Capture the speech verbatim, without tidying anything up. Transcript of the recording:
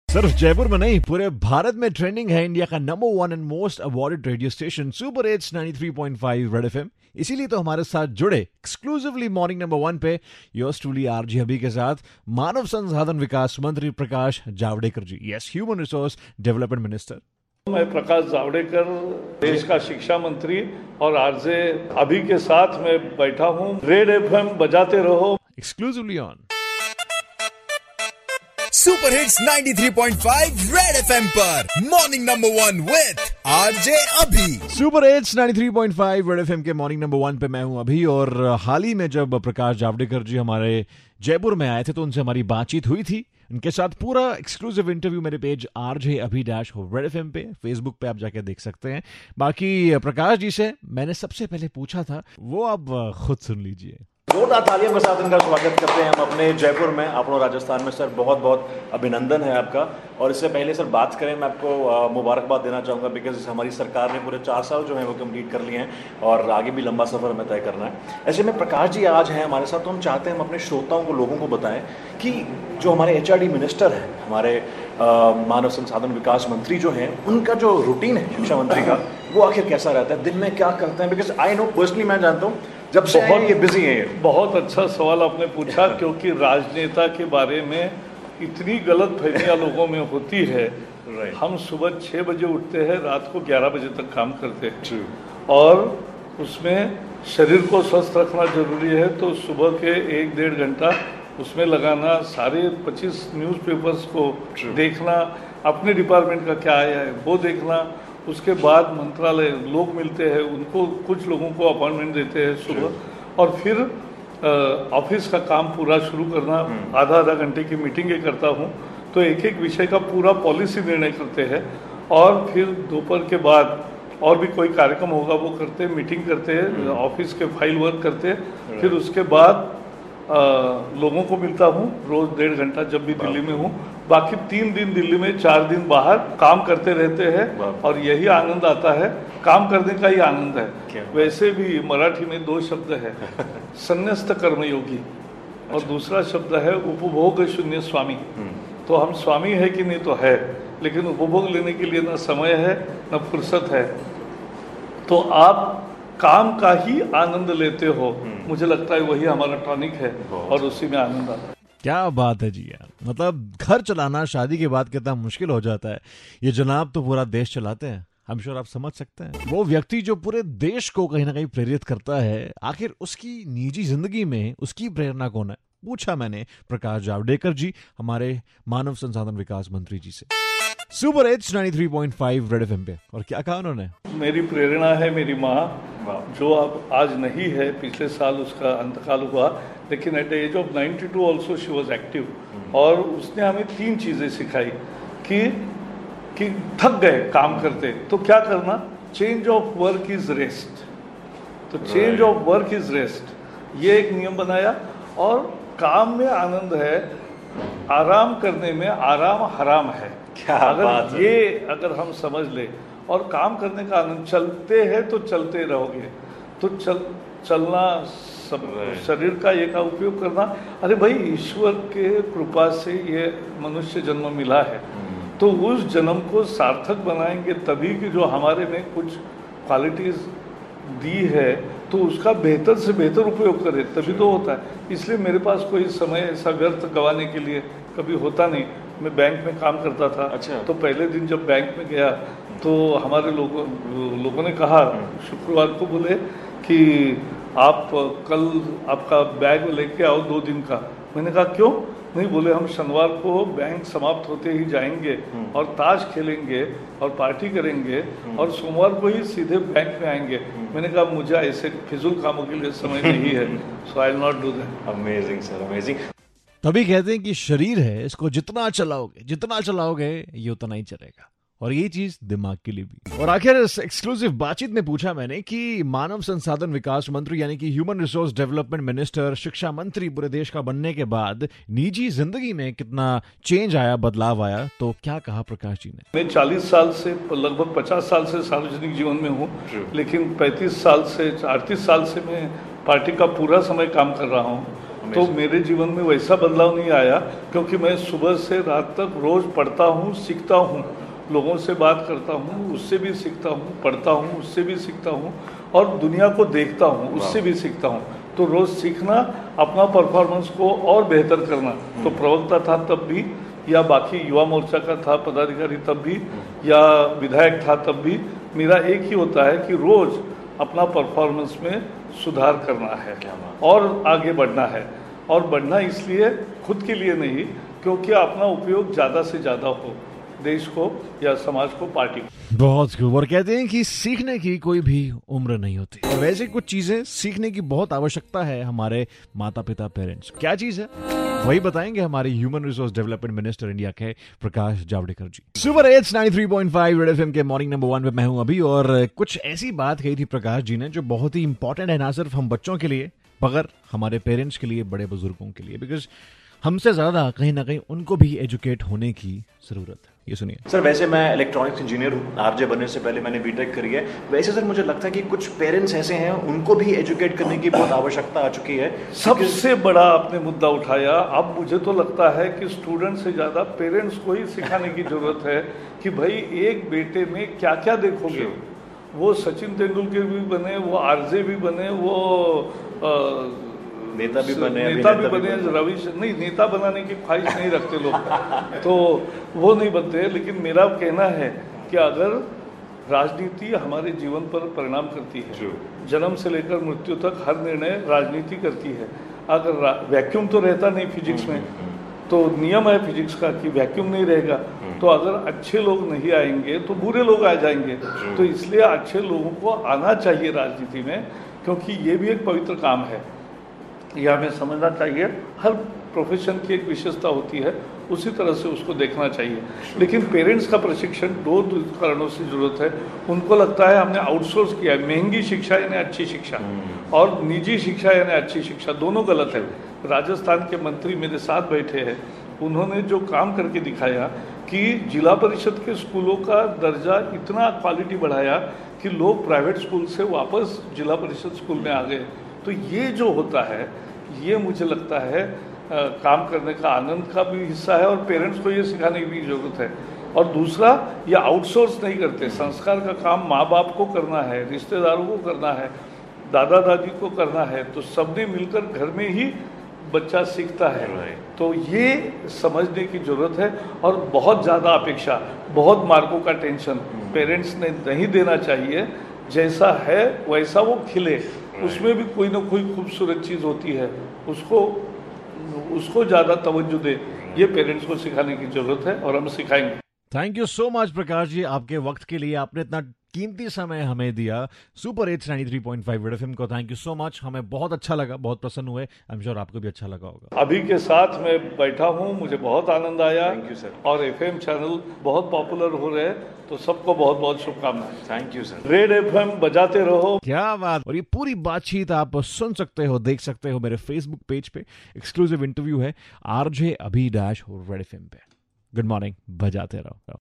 सिर्फ जयपुर में नहीं, पूरे भारत में ट्रेंडिंग है इंडिया का number one and most awarded radio station super hits ninety three point five red FM. इसीलिए तो हमारे साथ जुड़े एक्सक्लूसिवली मॉर्निंग नंबर वन पे योर्स ट्रूली आरजे अभी के साथ मानव संसाधन विकास मंत्री Prakash Javadekar ji. Yes, human resource development minister. मैं प्रकाश जावड़ेकर, देश का शिक्षा मंत्री, और आरजे अभी के साथ मैं बैठा हूँ। रेड एफएम बजाते रहो। Exclusively on super hits ninety three point five red FM पर morning number one with RJ Abhi. Super hits ninety three point five red FM के मॉर्निंग नंबर वन पे मैं हूं अभी। और हाल ही में जब प्रकाश जावड़ेकर जी हमारे जयपुर में आए थे तो उनसे हमारी बातचीत हुई थी। उनके साथ पूरा एक्सक्लूसिव इंटरव्यू मेरे पेज आरजे अभी डैश हो रेड एफएम पे, फेसबुक पे आप जाके देख सकते हैं। बाकी प्रकाश जी से मैंने सबसे पहले पूछा था, वो आप खुद सुन लीजिए। जोरदार तालियों के साथ इनका स्वागत करते हैं हम अपने जयपुर में, आप लोग राजस्थान में। सर बहुत बहुत अभिनंदन है आपका। और इससे पहले सर बात करें, मैं आपको मुबारकबाद देना चाहूँगा बिकॉज हमारी सरकार ने पूरे चार साल जो हैं वो कंप्लीट कर लिए हैं और आगे भी लंबा सफ़र हमें तय करना है। ऐसे में प्रकाश जी आज हैं हमारे साथ, तो हम चाहते हैं हम अपने श्रोताओं को, लोगों को बताएं कि जो हमारे एच आर डी मिनिस्टर हैं, हमारे आ, मानव संसाधन विकास मंत्री जो हैं, उनका जो रूटीन है शिक्षा मंत्री का, वो आखिर कैसा रहता है, दिन में क्या करते हैं? बिकॉज आई नो पर्सनली, मैं जानता हूँ जब से बहुत ये बिजी है। ये बहुत अच्छा सवाल आपने पूछा क्योंकि राजनेता के बारे में इतनी गलत फहमियाँ लोगों में होती है। हम सुबह छः बजे उठते हैं, रात को ग्यारह बजे तक काम करते हैं और उसमें शरीर को स्वस्थ रखना जरूरी है। तो सुबह के एक डेढ़ घंटा उसमें लगाना, सारे पच्चीस न्यूज़पेपर्स को देखना, अपने डिपार्टमेंट का क्या आया है वो देखना, उसके बाद मंत्रालय लोग मिलते हैं, उनको कुछ लोगों को अपॉइंटमेंट देते हैं सुबह, और फिर ऑफिस का काम पूरा शुरू करना। आधा आधा घंटे की मीटिंगें करता हूँ, तो एक एक विषय का पूरा पॉलिसी निर्णय करते हैं। और फिर दोपहर के बाद और भी कोई कार्यक्रम होगा वो करते हैं, मीटिंग करते हैं, ऑफिस के फाइल वर्क करते हैं। फिर उसके बाद आ, लोगों को मिलता हूँ रोज डेढ़ घंटा जब भी दिल्ली में हूँ। बाकी तीन दिन दिल्ली में, चार दिन बाहर काम करते रहते हैं और यही आनंद आता है, काम करने का ही आनंद है। वैसे भी मराठी में दो शब्द है, संन्यस्त कर्मयोगी, और दूसरा शब्द है उपभोग शून्य स्वामी। तो हम स्वामी है कि नहीं तो है, लेकिन उपभोग लेने के लिए ना समय है ना फुर्सत है। तो आप काम का ही आनंद लेते हो, मुझे लगता है वही हमारा टॉनिक है और उसी में आनंद आता है। क्या बात है जी यार, मतलब घर चलाना शादी के बाद कितना मुश्किल हो जाता है। ये जनाब तो पूरा देश चलाते हैं, हम श्योर आप समझ सकते हैं। वो व्यक्ति जो पूरे देश को कहीं ना कहीं प्रेरित करता है, आखिर उसकी निजी जिंदगी में उसकी प्रेरणा कौन है, पूछा मैंने प्रकाश जावड़ेकर जी, हमारे मानव संसाधन विकास मंत्री जी से। Super hits ninety three point five red FM पे। और क्या कहा उन्होंने? मेरी प्रेरणा है मेरी माँ, जो अब आज नहीं है, पिछले साल उसका अंतकाल हुआ, लेकिन at the age of ninety two also she was active. और उसने हमें तीन चीज़ें सिखाई कि कि थक गए काम करते तो क्या करना, change of work is rest. तो change of work is rest, ये एक नियम बनाया। और काम में आनंद है, आराम करने में आराम हराम है। क्या अगर बात है। ये अगर हम समझ ले, और काम करने का आनंद, चलते हैं तो चलते रहोगे, तो चल चलना, सब शरीर का ये का उपयोग करना। अरे भाई, ईश्वर के कृपा से ये मनुष्य जन्म मिला है, तो उस जन्म को सार्थक बनाएंगे तभी कि जो हमारे में कुछ क्वालिटीज दी है तो उसका बेहतर से बेहतर उपयोग करें, तभी तो होता है। इसलिए मेरे पास कोई समय ऐसा व्यर्थ गंवाने के लिए कभी होता नहीं। मैं बैंक में काम करता था। अच्छा। तो पहले दिन जब बैंक में गया तो हमारे लोगों लोगों ने कहा, शुक्रवार को बोले कि आप कल आपका बैग लेके आओ दो दिन का। मैंने कहा क्यों? नहीं, बोले हम शनिवार को बैंक समाप्त होते ही जाएंगे और ताश खेलेंगे और पार्टी करेंगे और सोमवार को ही सीधे बैंक में आएंगे। मैंने कहा मुझे ऐसे फिजूल कामों के लिए समय नहीं है, so I will not do that. Amazing sir, amazing. तभी कहते हैं कि शरीर है, इसको जितना चलाओगे जितना चलाओगे ये उतना ही चलेगा, और ये चीज दिमाग के लिए भी। और आखिर इस एक्सक्लूसिव बातचीत में पूछा मैंने कि मानव संसाधन विकास मंत्री यानी कि ह्यूमन रिसोर्स डेवलपमेंट मिनिस्टर, शिक्षा मंत्री पूरे देश का बनने के बाद निजी जिंदगी में कितना चेंज आया, बदलाव आया, तो क्या कहा प्रकाश जी ने? मैं चालीस साल से, लगभग पचास साल से सार्वजनिक जीवन में हूँ, लेकिन पैंतीस साल से, अड़तीस साल से मैं पार्टी का पूरा समय काम कर रहा हूँ। तो मेरे जीवन में वैसा बदलाव नहीं आया, क्योंकि मैं सुबह से रात तक रोज पढ़ता हूँ, सीखता हूँ, लोगों से बात करता हूँ, उससे भी सीखता हूँ, पढ़ता हूँ, उससे भी सीखता हूँ, और दुनिया को देखता हूँ, उससे भी सीखता हूँ। तो रोज सीखना, अपना परफॉर्मेंस को और बेहतर करना। तो प्रवक्ता था तब भी, या बाकी युवा मोर्चा का था पदाधिकारी तब भी, या विधायक था तब भी, मेरा एक ही होता है कि रोज अपना परफॉर्मेंस में सुधार करना है और आगे बढ़ना है। और बढ़ना इसलिए खुद के लिए नहीं, क्योंकि अपना उपयोग ज़्यादा से ज़्यादा हो, देश को या समाज को, पार्टी को। बहुत खूब। और कहते हैं कि सीखने की कोई भी उम्र नहीं होती, और वैसे कुछ चीजें सीखने की बहुत आवश्यकता है हमारे माता पिता पेरेंट्स। क्या चीज है वही बताएंगे हमारे human resource development minister India के Prakash Javadekar ji. Super hits ninety three point five red FM के मॉर्निंग नंबर वन पे मैं हूं अभी, और कुछ ऐसी बात कही थी प्रकाश जी ने जो बहुत ही इंपॉर्टेंट है, ना सिर्फ हम बच्चों के लिए मगर हमारे पेरेंट्स के लिए, बड़े बुजुर्गों के लिए, बिकॉज हमसे ज्यादा कहीं ना कहीं उनको भी एजुकेट होने की जरूरत है। ये सुनिए सर। वैसे मैं इलेक्ट्रॉनिक्स इंजीनियर हूँ, आरजे बनने से पहले मैंने बीटेक करी है। वैसे सर मुझे लगता है कि कुछ पेरेंट्स ऐसे हैं, उनको भी एजुकेट करने की बहुत आवश्यकता आ चुकी है। सबसे बड़ा आपने मुद्दा उठाया। अब मुझे तो लगता है कि स्टूडेंट से ज़्यादा पेरेंट्स को ही सिखाने की जरूरत है कि भाई एक बेटे में क्या क्या देखोगे। वो सचिन तेंदुलकर भी बने, वो आरजे भी बने, वो आ, नेता भी बने, नेता भी बने, रवि नहीं, नेता बनाने की ख्वाहिश नहीं रखते लोग, तो वो नहीं बनते। लेकिन मेरा कहना है कि अगर राजनीति हमारे जीवन पर परिणाम करती है, जन्म से लेकर मृत्यु तक हर निर्णय राजनीति करती है। अगर वैक्यूम तो रहता नहीं फिजिक्स में, तो नियम है फिजिक्स का कि वैक्यूम नहीं रहेगा। तो अगर अच्छे लोग नहीं आएंगे तो बुरे लोग आ जाएंगे। तो इसलिए अच्छे लोगों को आना चाहिए राजनीति में, क्योंकि ये भी एक पवित्र काम है। यह हमें समझना चाहिए। हर प्रोफेशन की एक विशेषता होती है, उसी तरह से उसको देखना चाहिए। लेकिन पेरेंट्स का प्रशिक्षण दो कारणों से जरूरत है। उनको लगता है हमने आउटसोर्स किया है, महंगी शिक्षा यानी अच्छी शिक्षा, और निजी शिक्षा यानी अच्छी शिक्षा, दोनों गलत है। राजस्थान के मंत्री मेरे साथ बैठे हैं, उन्होंने जो काम करके दिखाया कि जिला परिषद के स्कूलों का दर्जा इतना क्वालिटी बढ़ाया कि लोग प्राइवेट स्कूल से वापस जिला परिषद स्कूल में आ गए। तो ये जो होता है, ये मुझे लगता है आ, काम करने का आनंद का भी हिस्सा है, और पेरेंट्स को ये सिखाने की भी जरूरत है। और दूसरा, ये आउटसोर्स नहीं करते। संस्कार का काम माँ बाप को करना है, रिश्तेदारों को करना है, दादा दादी को करना है, तो सबने मिलकर घर में ही बच्चा सीखता है। तो ये समझने की जरूरत है। और बहुत ज़्यादा अपेक्षा, बहुत मार्कों का टेंशन पेरेंट्स ने नहीं देना चाहिए। जैसा है वैसा वो खिले, उसमें भी कोई ना कोई खूबसूरत चीज़ होती है, उसको उसको ज़्यादा तवज्जो दे, ये पेरेंट्स को सिखाने की जरूरत है, और हम सिखाएंगे। Thank you so much Prakash ji, आपके वक्त के लिए। आपने इतना कीमती समय हमें दिया super hits ninety three point five red FM को। थैंक यू सो मच, हमें बहुत अच्छा लगा, बहुत प्रसन्न हुए। आई एम श्योर आपको भी अच्छा लगा होगा। अभी के साथ मैं बैठा हूँ, मुझे बहुत आनंद आया। Thank you sir. और एफएम चैनल बहुत पॉपुलर हो रहे हैं, तो सबको बहुत बहुत शुभकामनाएं। Thank you sir. Red FM बजाते रहो। क्या बात। और ये पूरी बातचीत आप सुन सकते हो, देख सकते हो मेरे फेसबुक पेज पे। एक्सक्लूसिव इंटरव्यू है RJ Abhi dash red FM पे। गुड मॉर्निंग, बजाते रहो।